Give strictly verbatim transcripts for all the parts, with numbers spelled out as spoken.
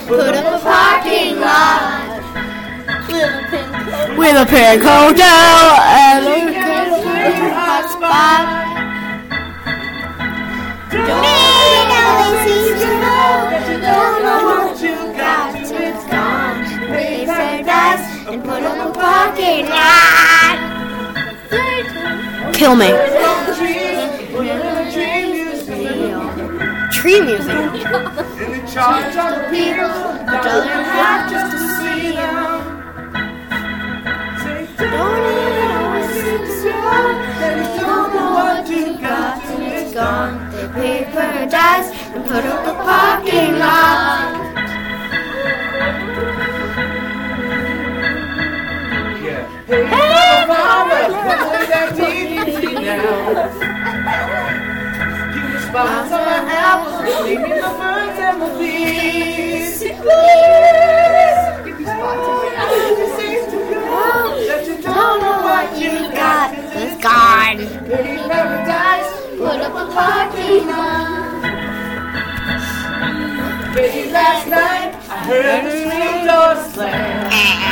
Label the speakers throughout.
Speaker 1: put up a parking lot
Speaker 2: with a pink hotel and a hot spot.
Speaker 1: Don't need always seems to know that you don't know what you got till it's gone. Pay paradise and put up a parking lot.
Speaker 2: Kill me.
Speaker 1: Tree museum. In the charge of the people, a dollar and a half just to see them. Don't it always seem to know that you don't know what you got till it's gone. They pay paradise and put up a parking lot.
Speaker 3: Hey, hey mama, what's that T V now? Give me spots on my apples, leave me the birds and the bees. Please, give me spots on my apples, it seems to know that you don't know what you got till it's gone. Pay paradise, put up a parking lot. Baby, last night I heard the screen door slam.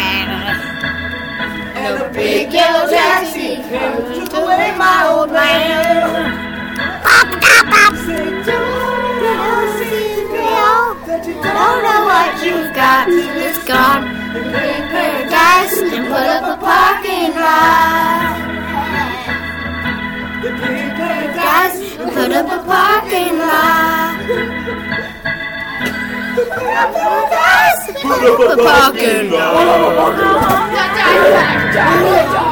Speaker 3: And a big yellow taxi came and took away my old man. Said, don't know, see, that you don't know what you've got till it's gone. And pay paradise and put up a parking lot. Pay paradise and put up a parking lot. Put up a parking lot.